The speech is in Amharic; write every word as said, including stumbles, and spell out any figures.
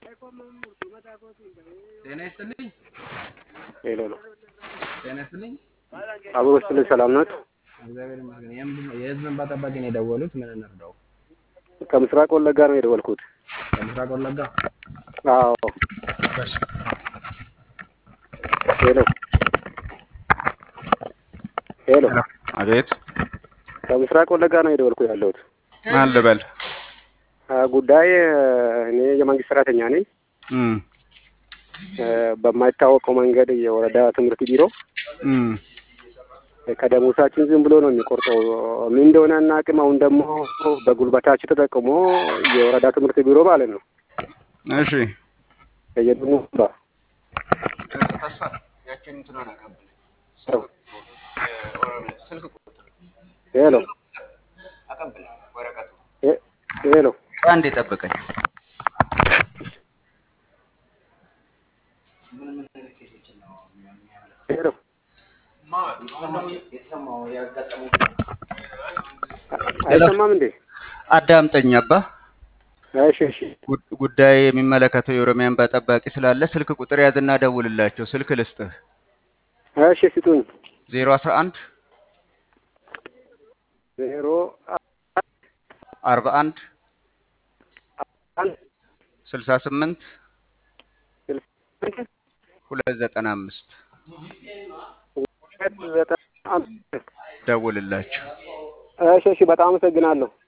ጤና ይስጥልኝ። ሄሎ ነው። ጤና ይስጥልኝ። አብሮ ስለ ሰላም ናት። እግዚአብሔር ይመስገን። የም- የህዝብ እንባ ጠባቂ ነው የደወሉት። ምን እንርዳው? ከምስራቅ ወለጋ ነው የደወልኩት። ከምስራቅ ወለጋ። አዎ። ሄሎ ሄሎ። አቤት። ከምስራቅ ወለጋ ነው የደወልኩት ያለሁት። ማን ልበል? ጉዳይ እኔ የመንግስት ሰራተኛ ነኝ። እም በማይታወቀው መንገድ የወረዳ ትምህርት ቢሮ እም ከደሞዛችን ዝም ብሎ ነው የሚቆርጠው። ምን እንደሆነ እናቅም። አሁን ደግሞ በጉልበታችን ተጠቅሞ የወረዳ ትምህርት ቢሮ ማለት ነው። እሺ የደሙ ባ ተስፋ ያችን እንትን አቀበል ስልክ ቁጥር ሄሎ አቀበል ወረቀቱ ሄሎ አንዴ ጠብቀኝ። ሄሎ አይሰማም እንዴ? አዳምጠኝ አባ። እሺ እሺ። ጉዳይ የሚመለከተው የኦሮሚያ እንባ ጠባቂ ስላለ ስልክ ቁጥር ያዝና ደውልላቸው። ስልክ ልስጥህ። እሺ ስጡኝ። ዜሮ አስራ አንድ ዜሮ አርባ አንድ አንድ ስልሳ ስምንት ስልሳ ሁለት ዘጠና አምስት ሁለት ዘጠና አምስት ደውልላቸው። እሺ እሺ። በጣም አመሰግናለሁ።